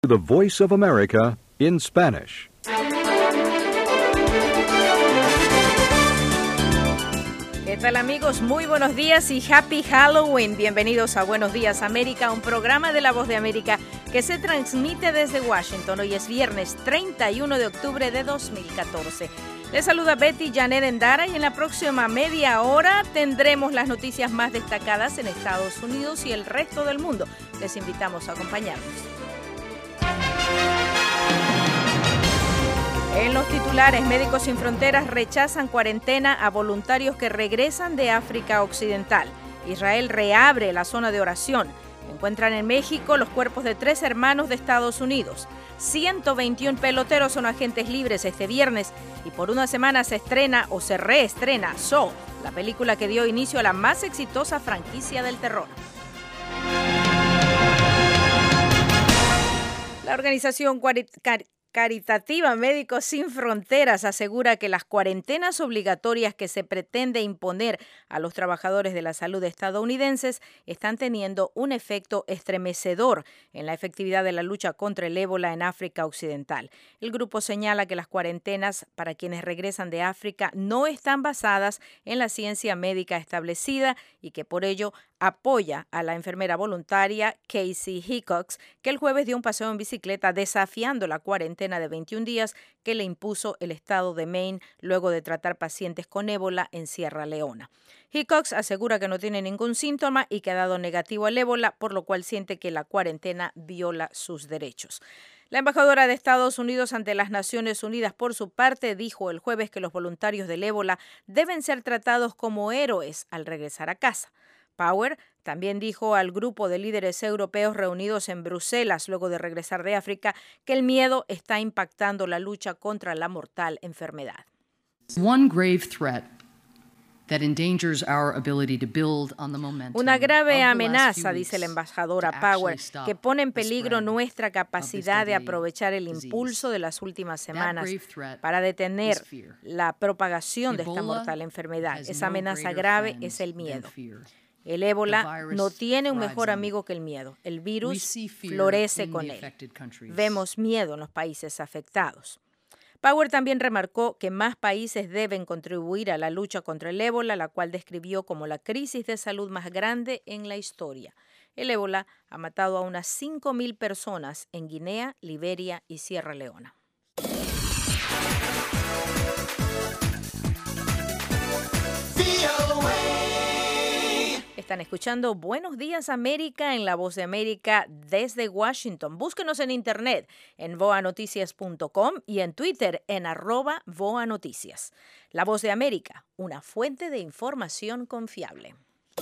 The Voice of America in Spanish. ¿Qué tal, amigos? Muy buenos días y Happy Halloween. Bienvenidos a Buenos Días América, un programa de La Voz de América que se transmite desde Washington. Hoy es viernes 31 de octubre de 2014. Les saluda Betty Janet Endara y en la próxima media hora tendremos las noticias más destacadas en Estados Unidos y el resto del mundo. Les invitamos a acompañarnos. En los titulares, Médicos Sin Fronteras rechazan cuarentena a voluntarios que regresan de África Occidental. Israel reabre la zona de oración. Encuentran en México los cuerpos de 3 hermanos de Estados Unidos. 121 peloteros son agentes libres este viernes y por una semana se estrena o se reestrena Saw, la película que dio inicio a la más exitosa franquicia del terror. La organización caritativa Médicos Sin Fronteras asegura que las cuarentenas obligatorias que se pretende imponer a los trabajadores de la salud estadounidenses están teniendo un efecto estremecedor en la efectividad de la lucha contra el ébola en África Occidental. El grupo señala que las cuarentenas para quienes regresan de África no están basadas en la ciencia médica establecida y que por ello apoya a la enfermera voluntaria Casey Hickox, que el jueves dio un paseo en bicicleta desafiando la cuarentena de 21 días que le impuso el estado de Maine luego de tratar pacientes con ébola en Sierra Leona. Hickox asegura que no tiene ningún síntoma y que ha dado negativo al ébola, por lo cual siente que la cuarentena viola sus derechos. La embajadora de Estados Unidos ante las Naciones Unidas, por su parte, dijo el jueves que los voluntarios del ébola deben ser tratados como héroes al regresar a casa. Power también dijo al grupo de líderes europeos reunidos en Bruselas luego de regresar de África que el miedo está impactando la lucha contra la mortal enfermedad. Una grave amenaza, dice la embajadora Power, que pone en peligro nuestra capacidad de aprovechar el impulso de las últimas semanas para detener la propagación de esta mortal enfermedad. Esa amenaza grave es el miedo. El ébola no tiene un mejor amigo que el miedo. El virus florece con él. Vemos miedo en los países afectados. Power también remarcó que más países deben contribuir a la lucha contra el ébola, la cual describió como la crisis de salud más grande en la historia. El ébola ha matado a unas 5,000 personas en Guinea, Liberia y Sierra Leona. Están escuchando Buenos Días América en La Voz de América desde Washington. Búsquenos en internet en voanoticias.com y en Twitter en @voanoticias. La Voz de América, una fuente de información confiable.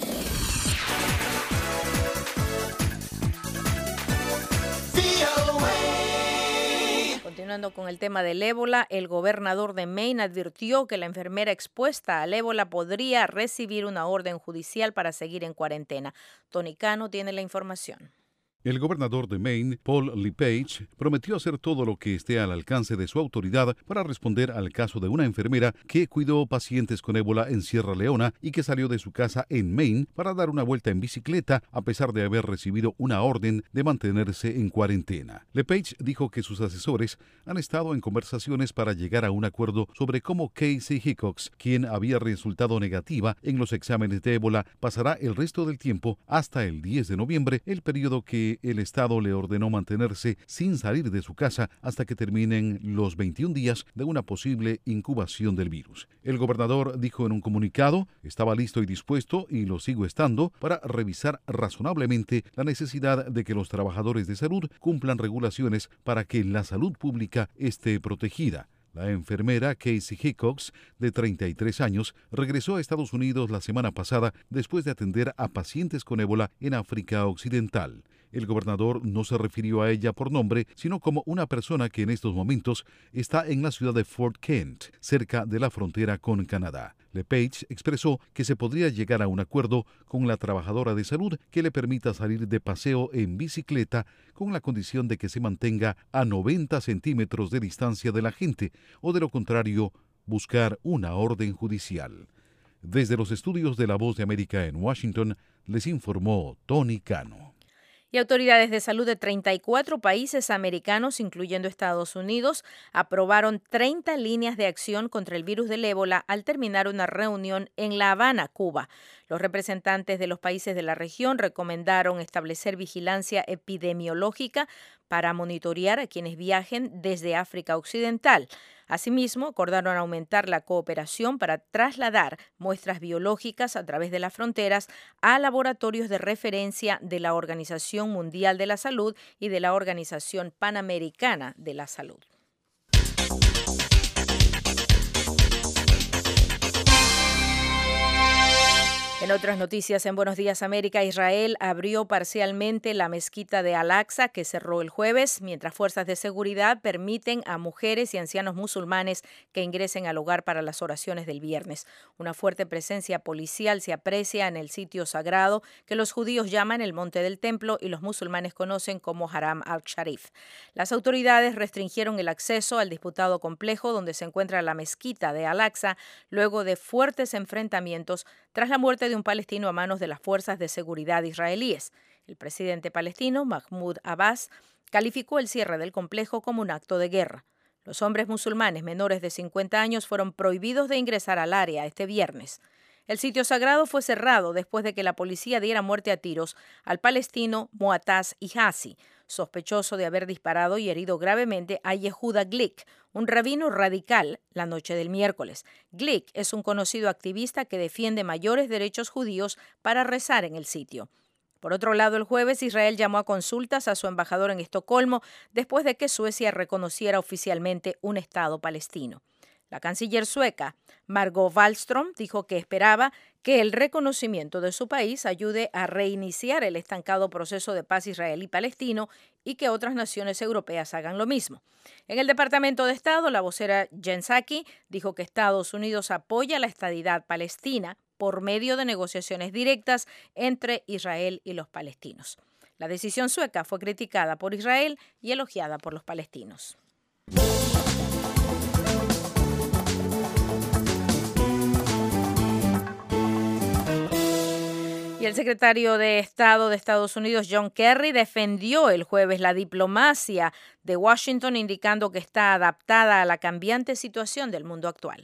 Continuando con el tema del ébola, el gobernador de Maine advirtió que la enfermera expuesta al ébola podría recibir una orden judicial para seguir en cuarentena. Tony Cano tiene la información. El gobernador de Maine, Paul LePage, prometió hacer todo lo que esté al alcance de su autoridad para responder al caso de una enfermera que cuidó pacientes con ébola en Sierra Leona y que salió de su casa en Maine para dar una vuelta en bicicleta a pesar de haber recibido una orden de mantenerse en cuarentena. LePage dijo que sus asesores han estado en conversaciones para llegar a un acuerdo sobre cómo Casey Hickox, quien había resultado negativa en los exámenes de ébola, pasará el resto del tiempo hasta el 10 de noviembre, el periodo que el Estado le ordenó mantenerse sin salir de su casa hasta que terminen los 21 días de una posible incubación del virus. El gobernador dijo en un comunicado: estaba listo y dispuesto, y lo sigo estando, para revisar razonablemente la necesidad de que los trabajadores de salud cumplan regulaciones para que la salud pública esté protegida. La enfermera Casey Hickox, de 33 años, regresó a Estados Unidos la semana pasada después de atender a pacientes con ébola en África Occidental. El gobernador no se refirió a ella por nombre, sino como una persona que en estos momentos está en la ciudad de Fort Kent, cerca de la frontera con Canadá. LePage expresó que se podría llegar a un acuerdo con la trabajadora de salud que le permita salir de paseo en bicicleta con la condición de que se mantenga a 90 centímetros de distancia de la gente, o de lo contrario, buscar una orden judicial. Desde los estudios de La Voz de América en Washington, les informó Tony Cano. Y autoridades de salud de 34 países americanos, incluyendo Estados Unidos, aprobaron 30 líneas de acción contra el virus del ébola al terminar una reunión en La Habana, Cuba. Los representantes de los países de la región recomendaron establecer vigilancia epidemiológica para monitorear a quienes viajen desde África Occidental. Asimismo, acordaron aumentar la cooperación para trasladar muestras biológicas a través de las fronteras a laboratorios de referencia de la Organización Mundial de la Salud y de la Organización Panamericana de la Salud. En otras noticias, en Buenos Días América, Israel abrió parcialmente la mezquita de Al-Aqsa, que cerró el jueves, mientras fuerzas de seguridad permiten a mujeres y ancianos musulmanes que ingresen al lugar para las oraciones del viernes. Una fuerte presencia policial se aprecia en el sitio sagrado que los judíos llaman el Monte del Templo y los musulmanes conocen como Haram al-Sharif. Las autoridades restringieron el acceso al disputado complejo donde se encuentra la mezquita de Al-Aqsa luego de fuertes enfrentamientos tras la muerte de un palestino a manos de las fuerzas de seguridad israelíes. El presidente palestino, Mahmoud Abbas, calificó el cierre del complejo como un acto de guerra. Los hombres musulmanes menores de 50 años fueron prohibidos de ingresar al área este viernes. El sitio sagrado fue cerrado después de que la policía diera muerte a tiros al palestino Muataz Ihazi, sospechoso de haber disparado y herido gravemente a Yehuda Glick, un rabino radical, la noche del miércoles. Glick es un conocido activista que defiende mayores derechos judíos para rezar en el sitio. Por otro lado, el jueves Israel llamó a consultas a su embajador en Estocolmo después de que Suecia reconociera oficialmente un Estado palestino. La canciller sueca, Margot Wallström, dijo que esperaba que el reconocimiento de su país ayude a reiniciar el estancado proceso de paz israelí-palestino y que otras naciones europeas hagan lo mismo. En el Departamento de Estado, la vocera Jen Psaki dijo que Estados Unidos apoya la estadidad palestina por medio de negociaciones directas entre Israel y los palestinos. La decisión sueca fue criticada por Israel y elogiada por los palestinos. Y el secretario de Estado de Estados Unidos, John Kerry, defendió el jueves la diplomacia de Washington, indicando que está adaptada a la cambiante situación del mundo actual.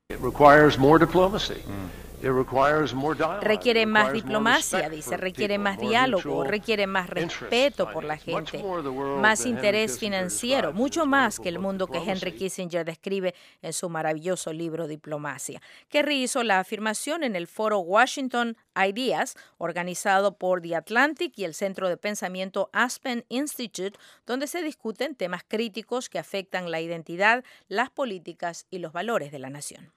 Requiere más diplomacia, dice, requiere más diálogo, requiere más respeto por la gente, más interés financiero, mucho más que el mundo que Henry Kissinger describe en su maravilloso libro Diplomacia. Kerry hizo la afirmación en el foro Washington Ideas, organizado por The Atlantic y el Centro de Pensamiento Aspen Institute, donde se discuten temas críticos que afectan la identidad, las políticas y los valores de la nación.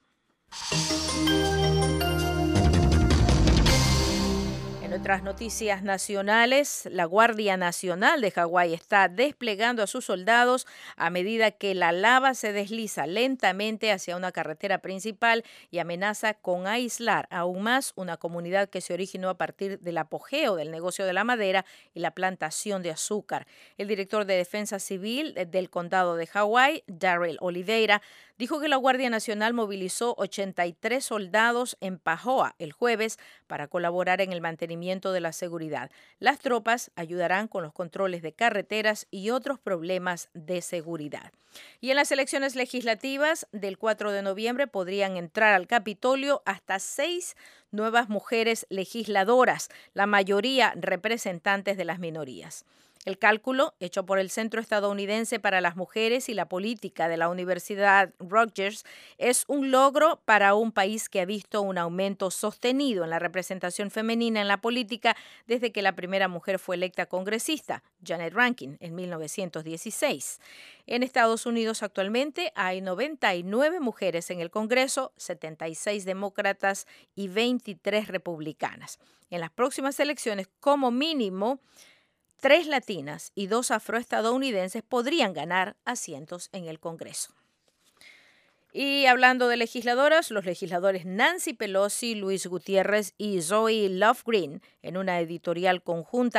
En otras noticias nacionales, la Guardia Nacional de Hawái está desplegando a sus soldados a medida que la lava se desliza lentamente hacia una carretera principal y amenaza con aislar aún más una comunidad que se originó a partir del apogeo del negocio de la madera y la plantación de azúcar. El director de Defensa Civil del Condado de Hawái, Darrell Oliveira, dijo que la Guardia Nacional movilizó 83 soldados en Pahoa el jueves para colaborar en el mantenimiento de la seguridad. Las tropas ayudarán con los controles de carreteras y otros problemas de seguridad. Y en las elecciones legislativas del 4 de noviembre podrían entrar al Capitolio hasta 6 nuevas mujeres legisladoras, la mayoría representantes de las minorías. El cálculo, hecho por el Centro Estadounidense para las Mujeres y la Política de la Universidad Rutgers, es un logro para un país que ha visto un aumento sostenido en la representación femenina en la política desde que la primera mujer fue electa congresista, Janet Rankin, en 1916. En Estados Unidos actualmente hay 99 mujeres en el Congreso, 76 demócratas y 23 republicanas. En las próximas elecciones, como mínimo, 3 latinas y 2 afroestadounidenses podrían ganar asientos en el Congreso. Y hablando de legisladoras, los legisladores Nancy Pelosi, Luis Gutiérrez y Zoe Lofgren, en una editorial conjunta,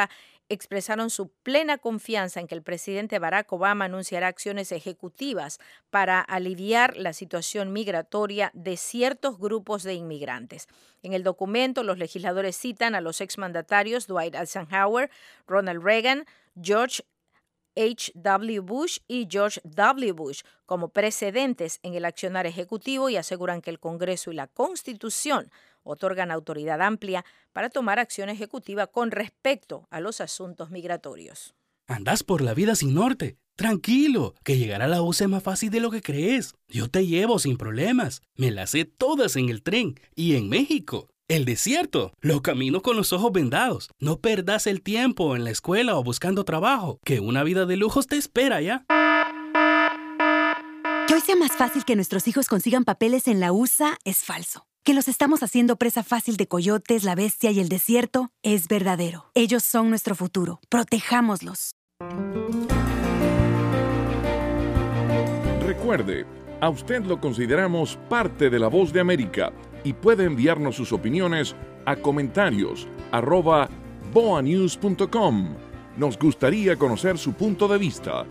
expresaron su plena confianza en que el presidente Barack Obama anunciará acciones ejecutivas para aliviar la situación migratoria de ciertos grupos de inmigrantes. En el documento, los legisladores citan a los exmandatarios Dwight Eisenhower, Ronald Reagan, George H.W. Bush y George W. Bush como precedentes en el accionar ejecutivo y aseguran que el Congreso y la Constitución otorgan autoridad amplia para tomar acción ejecutiva con respecto a los asuntos migratorios. Andas por la vida sin norte. Tranquilo, que llegar a la USA es más fácil de lo que crees. Yo te llevo sin problemas. Me las sé todas en el tren y en México. El desierto, los caminos con los ojos vendados. No perdas el tiempo en la escuela o buscando trabajo, que una vida de lujos te espera ya. Que hoy sea más fácil que nuestros hijos consigan papeles en la USA es falso. Que los estamos haciendo presa fácil de coyotes, la bestia y el desierto es verdadero. Ellos son nuestro futuro. Protejámoslos. Recuerde, a usted lo consideramos parte de La Voz de América y puede enviarnos sus opiniones a comentarios@boanews.com. Nos gustaría conocer su punto de vista.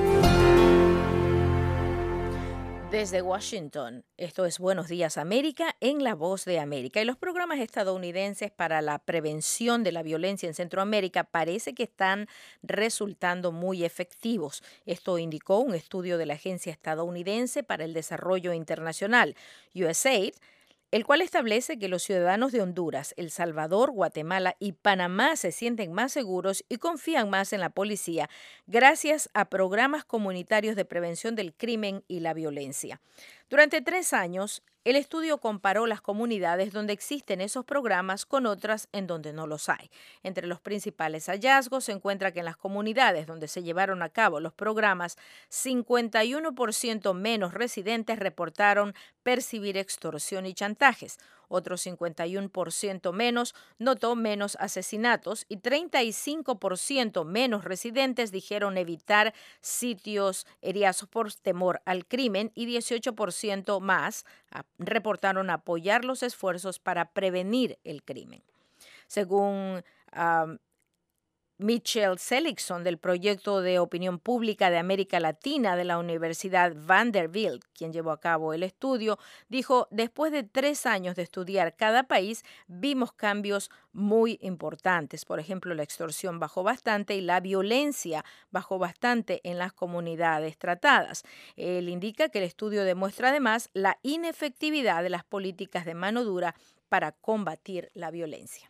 Desde Washington, esto es Buenos Días América en La Voz de América. Y los programas estadounidenses para la prevención de la violencia en Centroamérica parece que están resultando muy efectivos. Esto indicó un estudio de la Agencia Estadounidense para el Desarrollo Internacional, USAID, el cual establece que los ciudadanos de Honduras, El Salvador, Guatemala y Panamá se sienten más seguros y confían más en la policía gracias a programas comunitarios de prevención del crimen y la violencia. Durante 3 años, el estudio comparó las comunidades donde existen esos programas con otras en donde no los hay. Entre los principales hallazgos se encuentra que en las comunidades donde se llevaron a cabo los programas, 51% menos residentes reportaron percibir extorsión y chantajes. Otro 51% menos notó menos asesinatos y 35% menos residentes dijeron evitar sitios heridos por temor al crimen y 18% más reportaron apoyar los esfuerzos para prevenir el crimen. Según Mitchell Seligson, del Proyecto de Opinión Pública de América Latina de la Universidad Vanderbilt, quien llevó a cabo el estudio, dijo: después de 3 años de estudiar cada país, vimos cambios muy importantes. Por ejemplo, la extorsión bajó bastante y la violencia bajó bastante en las comunidades tratadas. Él indica que el estudio demuestra además la inefectividad de las políticas de mano dura para combatir la violencia.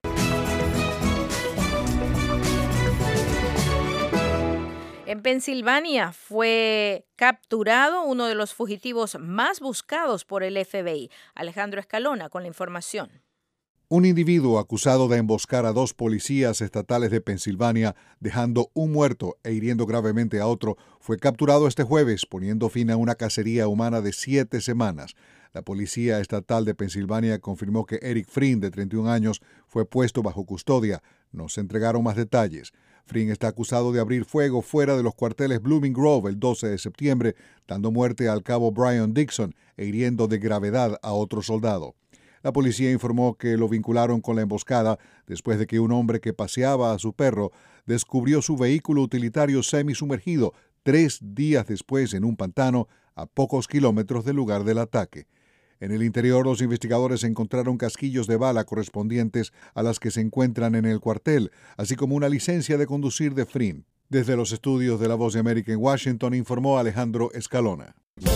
En Pensilvania fue capturado uno de los fugitivos más buscados por el FBI. Alejandro Escalona con la información. Un individuo acusado de emboscar a 2 policías estatales de Pensilvania, dejando un muerto e hiriendo gravemente a otro, fue capturado este jueves, poniendo fin a una cacería humana de 7 semanas. La Policía Estatal de Pensilvania confirmó que Eric Flynn, de 31 años, fue puesto bajo custodia. No se entregaron más detalles. Flynn está acusado de abrir fuego fuera de los cuarteles Blooming Grove el 12 de septiembre, dando muerte al cabo Brian Dixon e hiriendo de gravedad a otro soldado. La policía informó que lo vincularon con la emboscada después de que un hombre que paseaba a su perro descubrió su vehículo utilitario semisumergido 3 días después en un pantano a pocos kilómetros del lugar del ataque. En el interior, los investigadores encontraron casquillos de bala correspondientes a las que se encuentran en el cuartel, así como una licencia de conducir de Flynn. Desde los estudios de La Voz de América en Washington, informó Alejandro Escalona.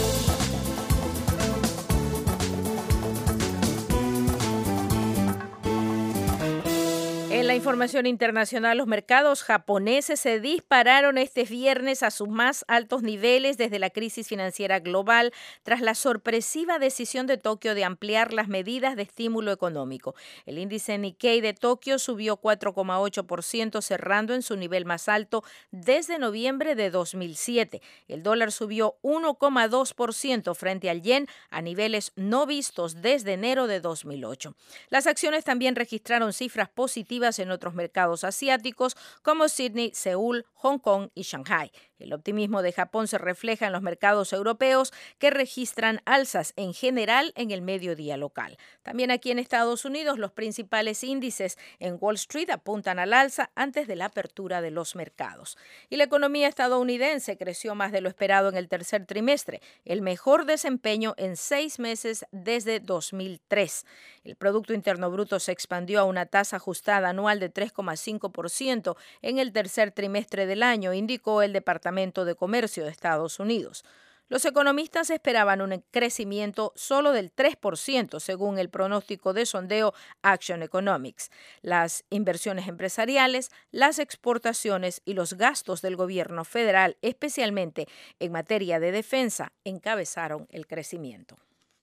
En la información internacional, los mercados japoneses se dispararon este viernes a sus más altos niveles desde la crisis financiera global tras la sorpresiva decisión de Tokio de ampliar las medidas de estímulo económico. El índice Nikkei de Tokio subió 4,8%, cerrando en su nivel más alto desde noviembre de 2007. El dólar subió 1,2% frente al yen a niveles no vistos desde enero de 2008. Las acciones también registraron cifras positivas en otros mercados asiáticos como Sydney, Seúl, Hong Kong y Shanghái. El optimismo de Japón se refleja en los mercados europeos, que registran alzas en general en el mediodía local. También aquí en Estados Unidos, los principales índices en Wall Street apuntan al alza antes de la apertura de los mercados. Y la economía estadounidense creció más de lo esperado en el tercer trimestre, el mejor desempeño en 6 meses desde 2003. El Producto Interno Bruto se expandió a una tasa ajustada anual de 3,5% en el tercer trimestre del año, indicó el Departamento de Comercio de Estados Unidos. Los economistas esperaban un crecimiento solo del 3%, según el pronóstico de sondeo Action Economics. Las inversiones empresariales, las exportaciones y los gastos del gobierno federal, especialmente en materia de defensa, encabezaron el crecimiento.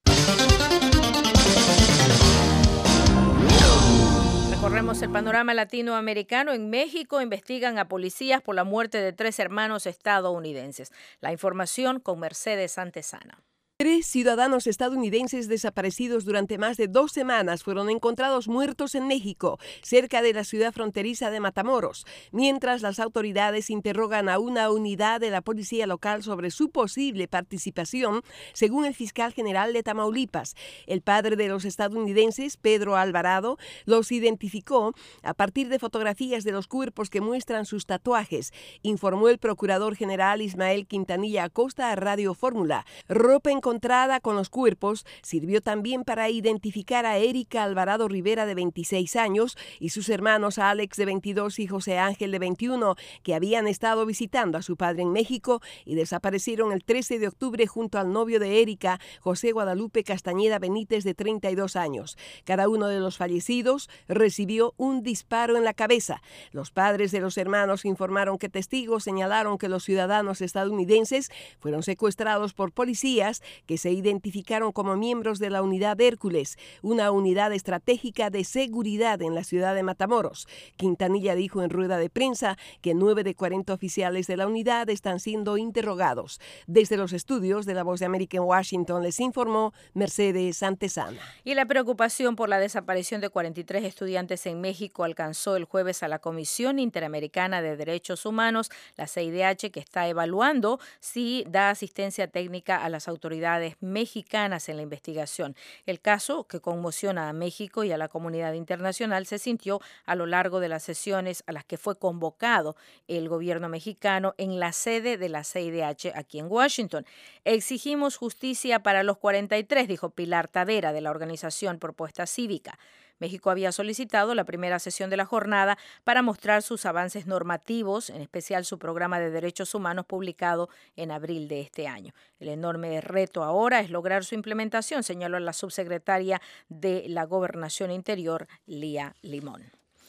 Recorremos el panorama latinoamericano. En México investigan a policías por la muerte de 3 hermanos estadounidenses. La información con Mercedes Antesana. 3 ciudadanos estadounidenses desaparecidos durante más de 2 semanas fueron encontrados muertos en México, cerca de la ciudad fronteriza de Matamoros, mientras las autoridades interrogan a una unidad de la policía local sobre su posible participación, según el fiscal general de Tamaulipas. El padre de los estadounidenses, Pedro Alvarado, los identificó a partir de fotografías de los cuerpos que muestran sus tatuajes, informó el procurador general Ismael Quintanilla Acosta a Radio Fórmula. Ropa encontrada con los cuerpos sirvió también para identificar a Erika Alvarado Rivera, de 26 años, y sus hermanos Alex, de 22, y José Ángel, de 21, que habían estado visitando a su padre en México y desaparecieron el 13 de octubre junto al novio de Erika, José Guadalupe Castañeda Benítez, de 32 años. Cada uno de los fallecidos recibió un disparo en la cabeza. Los padres de los hermanos informaron que testigos señalaron que los ciudadanos estadounidenses fueron secuestrados por policías que se identificaron como miembros de la Unidad Hércules, una unidad estratégica de seguridad en la ciudad de Matamoros. Quintanilla dijo en rueda de prensa que 9 de 40 oficiales de la unidad están siendo interrogados. Desde los estudios de La Voz de América en Washington les informó Mercedes Antesana. Y la preocupación por la desaparición de 43 estudiantes en México alcanzó el jueves a la Comisión Interamericana de Derechos Humanos, la CIDH, que está evaluando si da asistencia técnica a las autoridades mexicanas en la investigación. El caso, que conmociona a México y a la comunidad internacional, se sintió a lo largo de las sesiones a las que fue convocado el gobierno mexicano en la sede de la CIDH aquí en Washington. Exigimos justicia para los 43, dijo Pilar Tavera, de la organización Propuesta Cívica. México había solicitado la primera sesión de la jornada para mostrar sus avances normativos, en especial su programa de derechos humanos publicado en abril de este año. El enorme reto ahora es lograr su implementación, señaló la subsecretaria de la Gobernación Interior, Lía Limón.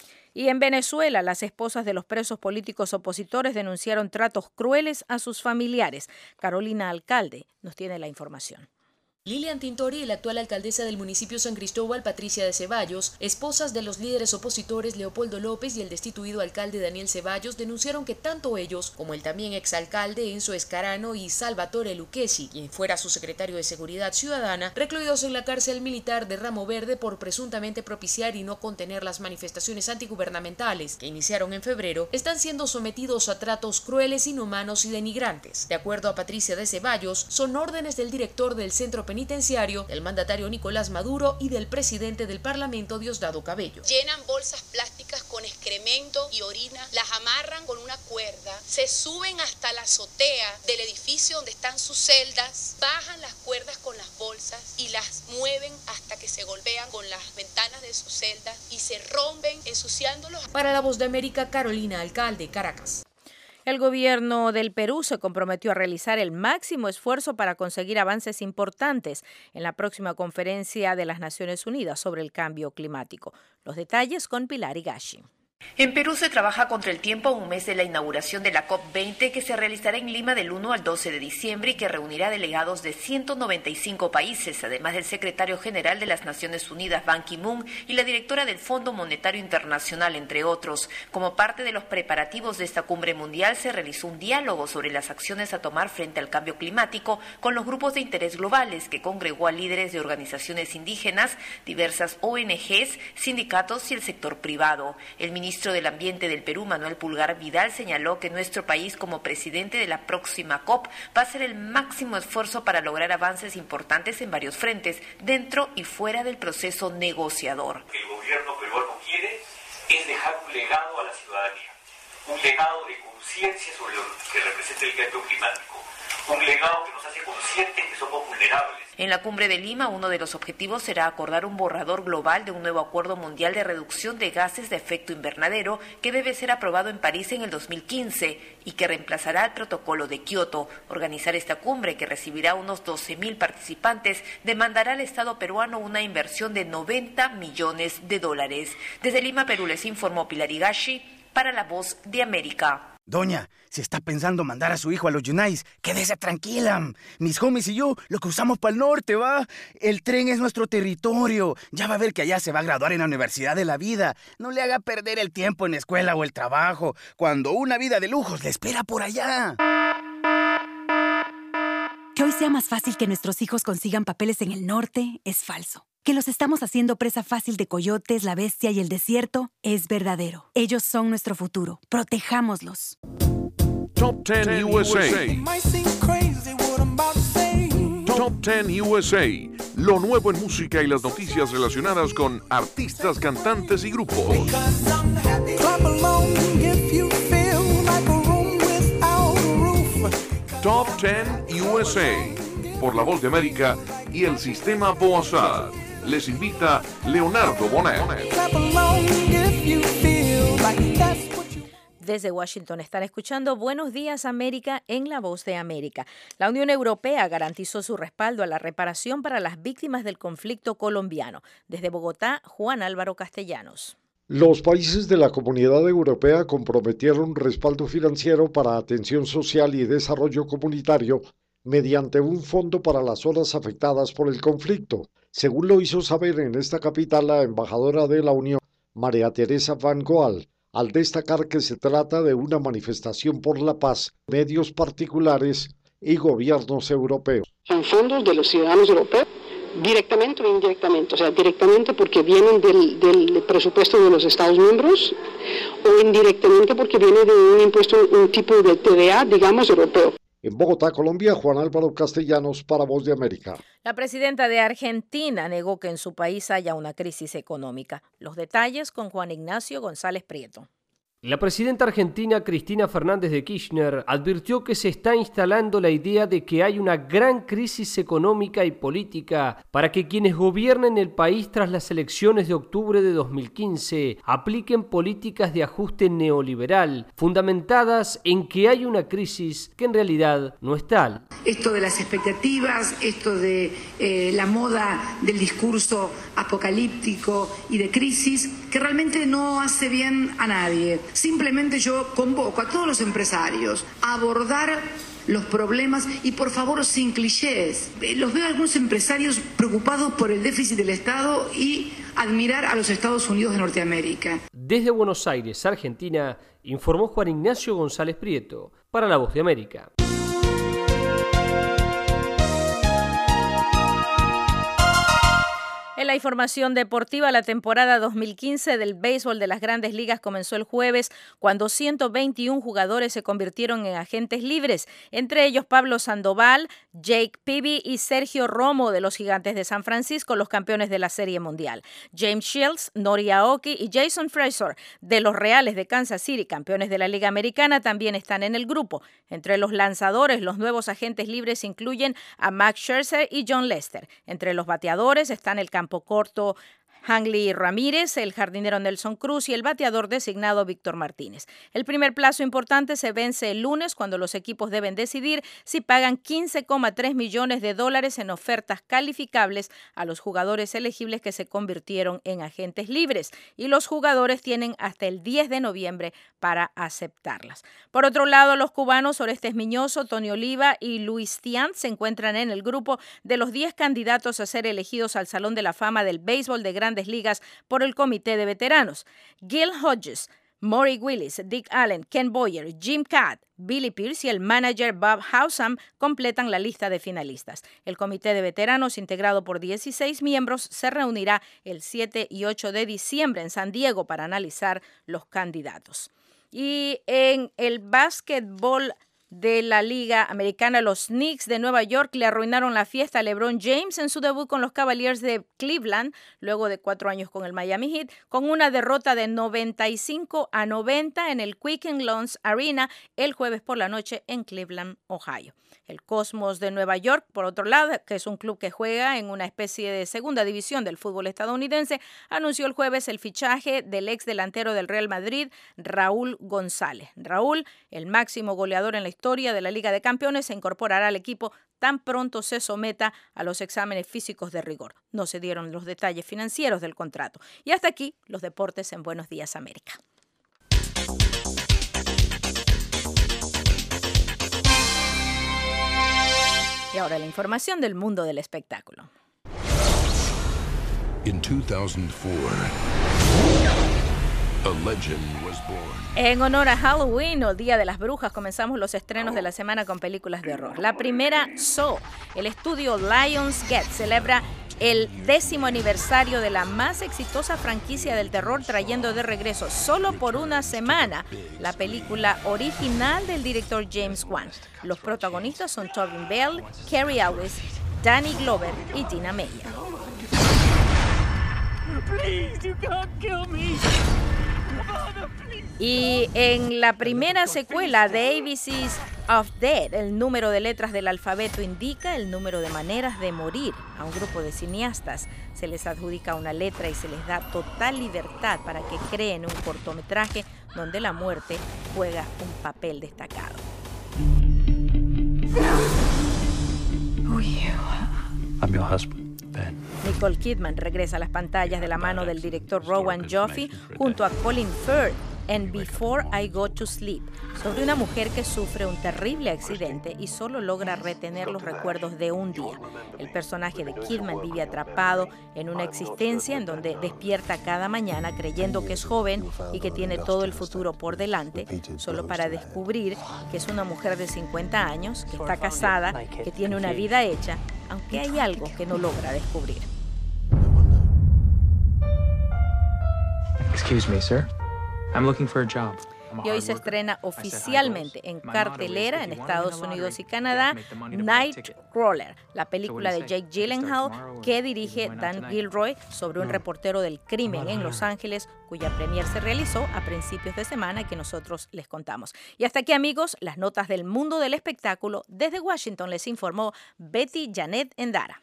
Y en Venezuela, las esposas de los presos políticos opositores denunciaron tratos crueles a sus familiares. Carolina Alcalde nos tiene la información. Lilian Tintori y la actual alcaldesa del municipio San Cristóbal, Patricia de Ceballos, esposas de los líderes opositores Leopoldo López y el destituido alcalde Daniel Ceballos, denunciaron que tanto ellos como el también exalcalde Enzo Escarano y Salvatore Lucchesi, quien fuera su secretario de Seguridad Ciudadana, recluidos en la cárcel militar de Ramo Verde por presuntamente propiciar y no contener las manifestaciones antigubernamentales que iniciaron en febrero, están siendo sometidos a tratos crueles, inhumanos y denigrantes. De acuerdo a Patricia de Ceballos, son órdenes del director del centro penitenciario, del mandatario Nicolás Maduro y del presidente del Parlamento, Diosdado Cabello. Llenan bolsas plásticas con excremento y orina, las amarran con una cuerda, se suben hasta la azotea del edificio donde están sus celdas, bajan las cuerdas con las bolsas y las mueven hasta que se golpean con las ventanas de sus celdas y se rompen, ensuciándolos. Para La Voz de América, Carolina Alcalde, Caracas. El gobierno del Perú se comprometió a realizar el máximo esfuerzo para conseguir avances importantes en la próxima conferencia de las Naciones Unidas sobre el cambio climático. Los detalles con Pilar Higashi. En Perú se trabaja contra el tiempo a un mes de la inauguración de la COP20, que se realizará en Lima del 1 al 12 de diciembre y que reunirá delegados de 195 países, además del secretario general de las Naciones Unidas, Ban Ki-moon, y la directora del Fondo Monetario Internacional, entre otros. Como parte de los preparativos de esta cumbre mundial, se realizó un diálogo sobre las acciones a tomar frente al cambio climático con los grupos de interés globales, que congregó a líderes de organizaciones indígenas, diversas ONGs, sindicatos y el sector privado. El ministro ministro del Ambiente del Perú, Manuel Pulgar Vidal, señaló que nuestro país, como presidente de la próxima COP, va a hacer el máximo esfuerzo para lograr avances importantes en varios frentes, dentro y fuera del proceso negociador. El gobierno peruano quiere es dejar un legado a la ciudadanía, un legado de conciencia sobre lo que representa el cambio climático, un legado que nos hace conscientes que somos vulnerables. En la cumbre de Lima, uno de los objetivos será acordar un borrador global de un nuevo acuerdo mundial de reducción de gases de efecto invernadero que debe ser aprobado en París en el 2015 y que reemplazará el protocolo de Kioto. Organizar esta cumbre, que recibirá unos 12,000 participantes, demandará al Estado peruano una inversión de $90 millones. Desde Lima, Perú, les informó Pilar Higashi para La Voz de América. Doña, si está pensando mandar a su hijo a los Yunais, quédese tranquila. Mis homies y yo lo cruzamos para el norte, ¿va? El tren es nuestro territorio. Ya va a ver que allá se va a graduar en la Universidad de la Vida. No le haga perder el tiempo en la escuela o el trabajo, cuando una vida de lujos le espera por allá. Que hoy sea más fácil que nuestros hijos consigan papeles en el norte es falso. Que los estamos haciendo presa fácil de coyotes, la bestia y el desierto es verdadero. Ellos son nuestro futuro. Protejámoslos. Top 10 USA. Top 10 USA. Lo nuevo en música y las noticias relacionadas con artistas, cantantes y grupos. Top 10 USA. Por La Voz de América y el Sistema Boazad. Les invita Leonardo Bonet. Desde Washington están escuchando Buenos Días América en La Voz de América. La Unión Europea garantizó su respaldo a la reparación para las víctimas del conflicto colombiano. Desde Bogotá, Juan Álvaro Castellanos. Los países de la Comunidad Europea comprometieron respaldo financiero para atención social y desarrollo comunitario mediante un fondo para las zonas afectadas por el conflicto. Según lo hizo saber en esta capital la embajadora de la Unión, María Teresa Van Goal, al destacar que se trata de una manifestación por la paz, medios particulares y gobiernos europeos. Son fondos de los ciudadanos europeos, directamente o indirectamente, o sea, directamente porque vienen del presupuesto de los Estados miembros o indirectamente porque viene de un impuesto, un tipo de TVA, digamos, europeo. En Bogotá, Colombia, Juan Álvaro Castellanos para Voz de América. La presidenta de Argentina negó que en su país haya una crisis económica. Los detalles con Juan Ignacio González Prieto. La presidenta argentina Cristina Fernández de Kirchner advirtió que se está instalando la idea de que hay una gran crisis económica y política para que quienes gobiernen el país tras las elecciones de octubre de 2015 apliquen políticas de ajuste neoliberal fundamentadas en que hay una crisis que en realidad no es tal. Esto de las expectativas, esto de la moda del discurso apocalíptico y de crisis que realmente no hace bien a nadie. Simplemente yo convoco a todos los empresarios a abordar los problemas y por favor sin clichés. Los veo a algunos empresarios preocupados por el déficit del Estado y admirar a los Estados Unidos de Norteamérica. Desde Buenos Aires, Argentina, informó Juan Ignacio González Prieto para La Voz de América. En la información deportiva, la temporada 2015 del béisbol de las Grandes Ligas comenzó el jueves cuando 121 jugadores se convirtieron en agentes libres, entre ellos Pablo Sandoval, Jake Peavy y Sergio Romo de los Gigantes de San Francisco, los campeones de la Serie Mundial. James Shields, Nori Aoki y Jason Frazier de los Reales de Kansas City, campeones de la Liga Americana, también están en el grupo. Entre los lanzadores, los nuevos agentes libres incluyen a Max Scherzer y Jon Lester. Entre los bateadores están el campo corto Hanley Ramírez, el jardinero Nelson Cruz y el bateador designado Víctor Martínez. El primer plazo importante se vence el lunes cuando los equipos deben decidir si pagan $15,3 millones en ofertas calificables a los jugadores elegibles que se convirtieron en agentes libres y los jugadores tienen hasta el 10 de noviembre para aceptarlas. Por otro lado, los cubanos Orestes Miñoso, Tony Oliva y Luis Tiant se encuentran en el grupo de los 10 candidatos a ser elegidos al Salón de la Fama del Béisbol de Grandes Ligas por el Comité de Veteranos. Gil Hodges, Maury Willis, Dick Allen, Ken Boyer, Jim Catt, Billy Pierce y el manager Bob Howsam completan la lista de finalistas. El comité de veteranos, integrado por 16 miembros, se reunirá el 7 y 8 de diciembre en San Diego para analizar los candidatos. Y en el básquetbol de la Liga Americana, los Knicks de Nueva York le arruinaron la fiesta a LeBron James en su debut con los Cavaliers de Cleveland, luego de 4 años con el Miami Heat, con una derrota de 95-90 en el Quicken Loans Arena el jueves por la noche en Cleveland, Ohio. El Cosmos de Nueva York, por otro lado, que es un club que juega en una especie de segunda división del fútbol estadounidense, anunció el jueves el fichaje del ex delantero del Real Madrid, Raúl González. Raúl, el máximo goleador en la historia de la Liga de Campeones, se incorporará al equipo tan pronto se someta a los exámenes físicos de rigor. No se dieron los detalles financieros del contrato. Y hasta aquí los deportes en Buenos Días, América. Y ahora la información del mundo del espectáculo. In 2004, a legend was born. En honor a Halloween o Día de las Brujas, comenzamos los estrenos de la semana con películas de horror. La primera, Saw. El estudio Lionsgate celebra el 10º aniversario de la más exitosa franquicia del terror, trayendo de regreso solo por una semana la película original del director James Wan. Los protagonistas son Tobin Bell, Cary Elwes, Danny Glover y Tina Meyer. Y en la primera secuela de ABC's of Dead, el número de letras del alfabeto indica el número de maneras de morir. A un grupo de cineastas se les adjudica una letra y se les da total libertad para que creen un cortometraje donde la muerte juega un papel destacado. Who are you? I'm your husband, Ben. Nicole Kidman regresa a las pantallas de la mano del director Rowan Joffé junto a Colin Firth en Before I Go to Sleep, sobre una mujer que sufre un terrible accidente y solo logra retener los recuerdos de un día. El personaje de Kidman vive atrapado en una existencia en donde despierta cada mañana creyendo que es joven y que tiene todo el futuro por delante, solo para descubrir que es una mujer de 50 años, que está casada, que tiene una vida hecha, aunque hay algo que no logra descubrir. Excuse me, sir. I'm looking for a job. Y hoy se estrena oficialmente en cartelera en Estados Unidos y Canadá Nightcrawler, la película de Jake Gyllenhaal que dirige Dan Gilroy sobre un reportero del crimen en Los Ángeles, cuya premier se realizó a principios de semana y que nosotros les contamos. Y hasta aquí, amigos, las notas del mundo del espectáculo. Desde Washington les informó Betty Janet Endara.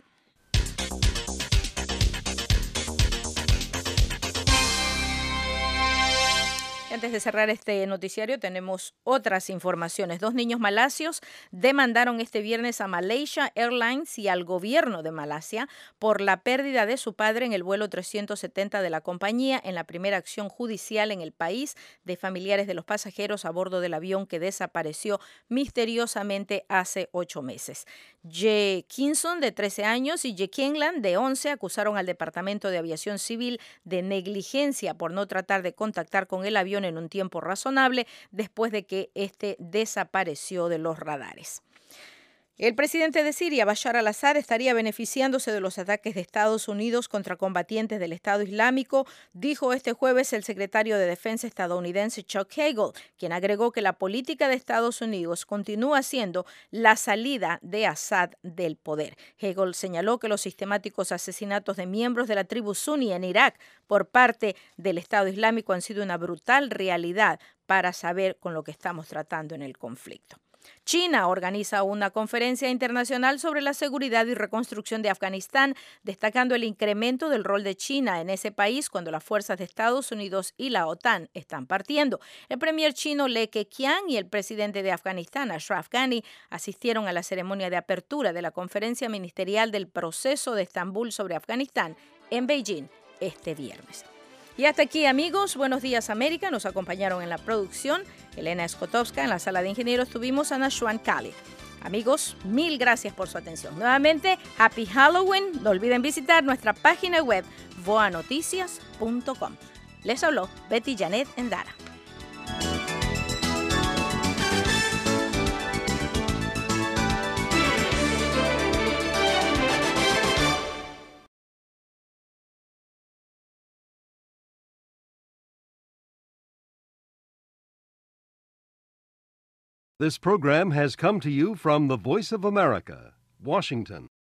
Antes de cerrar este noticiario tenemos otras informaciones. 2 niños malasios demandaron este viernes a Malaysia Airlines y al gobierno de Malasia por la pérdida de su padre en el vuelo 370 de la compañía, en la primera acción judicial en el país de familiares de los pasajeros a bordo del avión que desapareció misteriosamente hace 8 meses. Ye Kinson, de 13 años, y Ye Kenglan, de 11, acusaron al Departamento de Aviación Civil de negligencia por no tratar de contactar con el avión en un tiempo razonable después de que este desapareció de los radares. El presidente de Siria, Bashar al-Assad, estaría beneficiándose de los ataques de Estados Unidos contra combatientes del Estado Islámico, dijo este jueves el secretario de Defensa estadounidense Chuck Hagel, quien agregó que la política de Estados Unidos continúa siendo la salida de Assad del poder. Hagel señaló que los sistemáticos asesinatos de miembros de la tribu suní en Irak por parte del Estado Islámico han sido una brutal realidad para saber con lo que estamos tratando en el conflicto. China organiza una conferencia internacional sobre la seguridad y reconstrucción de Afganistán, destacando el incremento del rol de China en ese país cuando las fuerzas de Estados Unidos y la OTAN están partiendo. El premier chino Li Keqiang y el presidente de Afganistán, Ashraf Ghani, asistieron a la ceremonia de apertura de la conferencia ministerial del proceso de Estambul sobre Afganistán en Beijing este viernes. Y hasta aquí, amigos, Buenos Días América. Nos acompañaron en la producción Elena Skotowska. En la sala de ingenieros tuvimos a Nashwan Khalid. Amigos, mil gracias por su atención. Nuevamente, Happy Halloween. No olviden visitar nuestra página web voanoticias.com. Les habló Betty Janet Endara. This program has come to you from the Voice of America, Washington.